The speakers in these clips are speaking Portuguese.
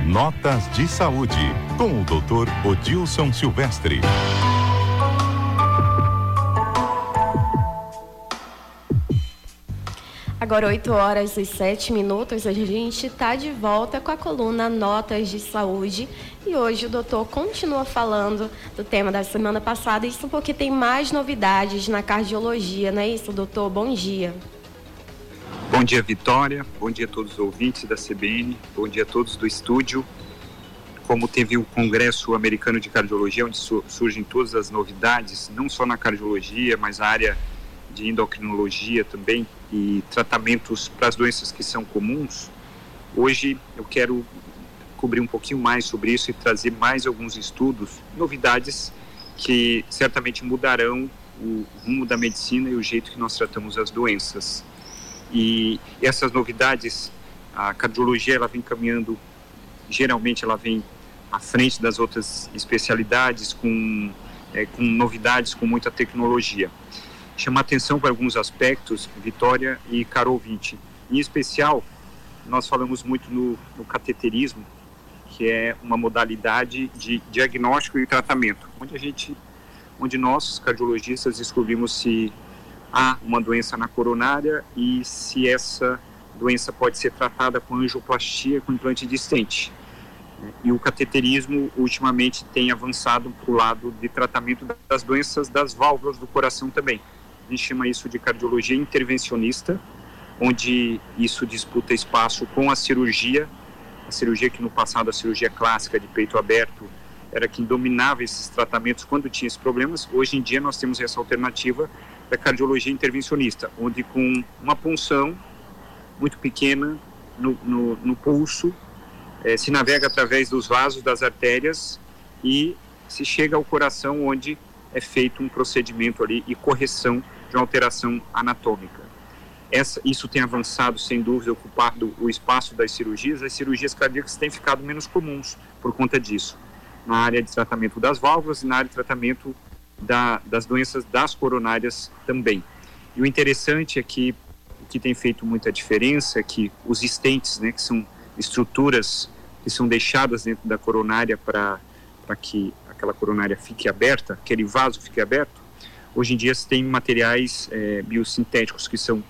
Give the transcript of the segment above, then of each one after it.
Notas de Saúde, com o Dr. Odilson Silvestre. Agora 8h07, a gente está de volta com a coluna Notas de Saúde e hoje o doutor continua falando do tema da semana passada, isso porque tem mais novidades na cardiologia, não é isso, doutor? Bom dia. Bom dia, Vitória, bom dia a todos os ouvintes da CBN, bom dia a todos do estúdio. Como teve o Congresso Americano de Cardiologia, onde surgem todas as novidades, não só na cardiologia, mas na área de endocrinologia também, e tratamentos para as doenças que são comuns. Hoje eu quero cobrir um pouquinho mais sobre isso e trazer mais alguns estudos, novidades que certamente mudarão o rumo da medicina e o jeito que nós tratamos as doenças. E essas novidades, a cardiologia ela vem caminhando, geralmente ela vem à frente das outras especialidades com novidades, com muita tecnologia. Chamar atenção para alguns aspectos, Vitória e caro ouvinte. Em especial, nós falamos muito no cateterismo, que é uma modalidade de diagnóstico e tratamento, onde nós, cardiologistas, descobrimos se há uma doença na coronária e se essa doença pode ser tratada com angioplastia, com implante de stent. E o cateterismo, ultimamente, tem avançado para o lado de tratamento das doenças das válvulas do coração também. A gente chama isso de cardiologia intervencionista, onde isso disputa espaço com a cirurgia que no passado, a cirurgia clássica de peito aberto, era quem dominava esses tratamentos quando tinha esses problemas. Hoje em dia nós temos essa alternativa da cardiologia intervencionista, onde com uma punção muito pequena no pulso, se navega através dos vasos das artérias e se chega ao coração, onde é feito um procedimento ali e correção de uma alteração anatômica. Isso tem avançado, sem dúvida, ocupado o espaço das cirurgias. As cirurgias cardíacas têm ficado menos comuns por conta disso, na área de tratamento das válvulas e na área de tratamento das doenças das coronárias também. E o interessante é que o que tem feito muita diferença é que os stents, né, que são estruturas que são deixadas dentro da coronária para que aquela coronária fique aberta, aquele vaso fique aberto, hoje em dia se tem materiais biosintéticos que são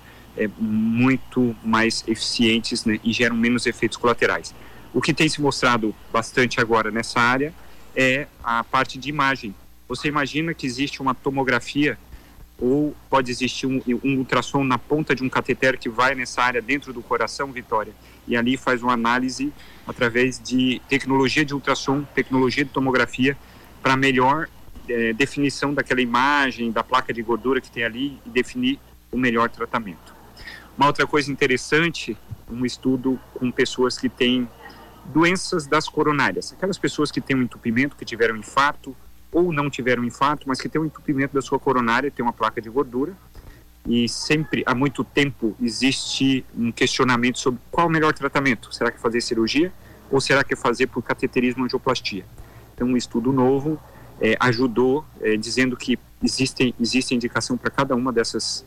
muito mais eficientes, né, e geram menos efeitos colaterais. O que tem se mostrado bastante agora nessa área é a parte de imagem. Você imagina que existe uma tomografia ou pode existir um ultrassom na ponta de um cateter que vai nessa área dentro do coração, Vitória, e ali faz uma análise através de tecnologia de ultrassom, tecnologia de tomografia, para melhor definição daquela imagem, da placa de gordura que tem ali e definir o melhor tratamento. Uma outra coisa interessante, um estudo com pessoas que têm doenças das coronárias, aquelas pessoas que têm um entupimento, que tiveram infarto ou não tiveram infarto, mas que têm um entupimento da sua coronária, tem uma placa de gordura, e sempre, há muito tempo, existe um questionamento sobre qual o melhor tratamento. Será que é fazer cirurgia ou será que é fazer por cateterismo angioplastia? Então, um estudo novo ajudou, dizendo que existe indicação para cada uma dessas,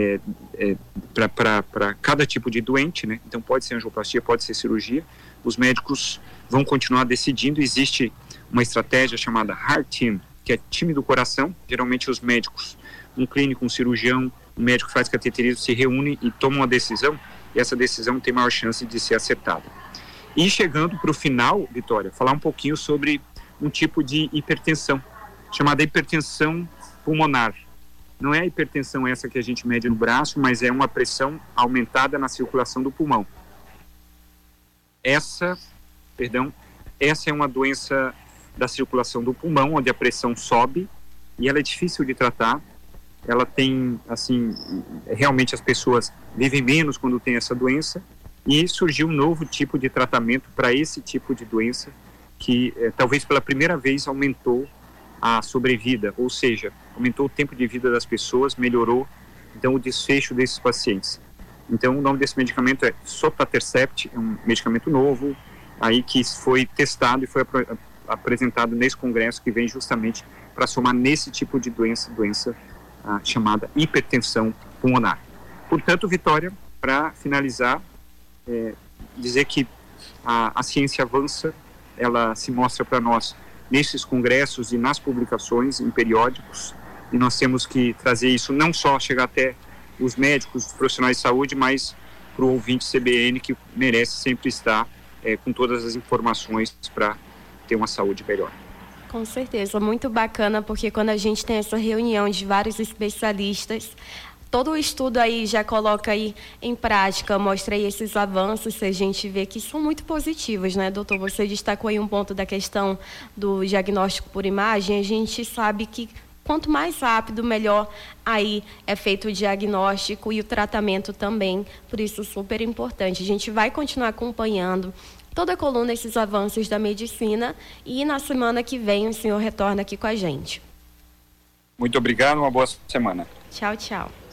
para cada tipo de doente, né? Então, pode ser angioplastia, pode ser cirurgia. Os médicos vão continuar decidindo. Existe uma estratégia chamada Heart Team, que é time do coração. Geralmente os médicos, um clínico, um cirurgião, um médico que faz cateterismo, se reúnem e tomam uma decisão, e essa decisão tem maior chance de ser acertada. E chegando para o final, Vitória, falar um pouquinho sobre um tipo de hipertensão, chamada hipertensão pulmonar. Não é a hipertensão essa que a gente mede no braço, mas é uma pressão aumentada na circulação do pulmão. Essa é uma doença da circulação do pulmão, onde a pressão sobe e ela é difícil de tratar. Ela tem, assim, realmente as pessoas vivem menos quando tem essa doença, e surgiu um novo tipo de tratamento para esse tipo de doença que talvez pela primeira vez aumentou a sobrevida, ou seja, aumentou o tempo de vida das pessoas, melhorou então o desfecho desses pacientes. Então o nome desse medicamento é Sotatercept, é um medicamento novo aí que foi testado e foi apresentado nesse congresso, que vem justamente para somar nesse tipo de doença chamada hipertensão pulmonar. Portanto, Vitória, para finalizar, dizer que a ciência avança, ela se mostra para nós nesses congressos e nas publicações em periódicos, e nós temos que trazer isso não só chegar até os médicos, os profissionais de saúde, mas para o ouvinte CBN, que merece sempre estar com todas as informações para ter uma saúde melhor. Com certeza, muito bacana, porque quando a gente tem essa reunião de vários especialistas, todo o estudo aí já coloca aí em prática, mostra aí esses avanços, que a gente vê que são muito positivos, né, doutor? Você destacou aí um ponto da questão do diagnóstico por imagem. A gente sabe que quanto mais rápido, melhor aí é feito o diagnóstico e o tratamento também, por isso super importante. A gente vai continuar acompanhando toda a coluna, esses avanços da medicina, e na semana que vem o senhor retorna aqui com a gente. Muito obrigado, uma boa semana. Tchau, tchau.